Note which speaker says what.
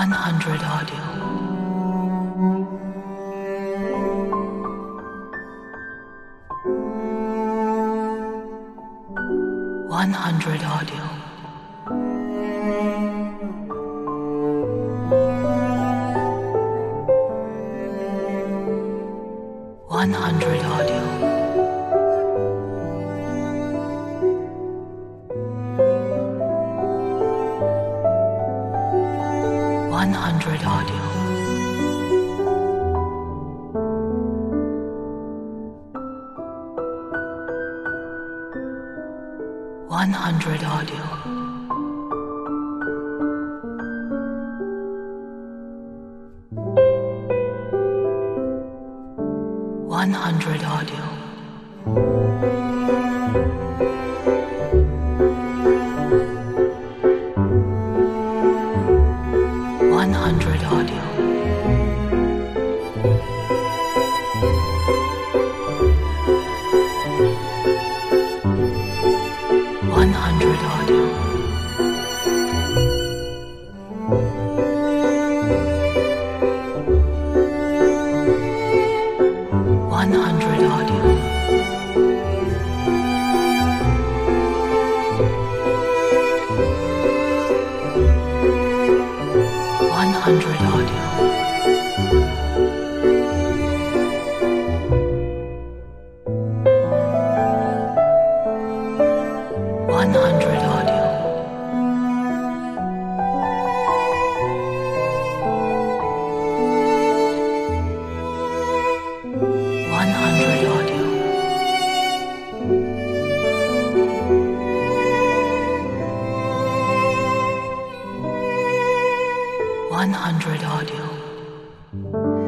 Speaker 1: 100 audio. 100 audio. 100 audio. 100 audio. 100 audio. 100 audio. 100 audio. 100 audio. 100 audio. 100 audio. 100 audio. 100 audio. 100 audio.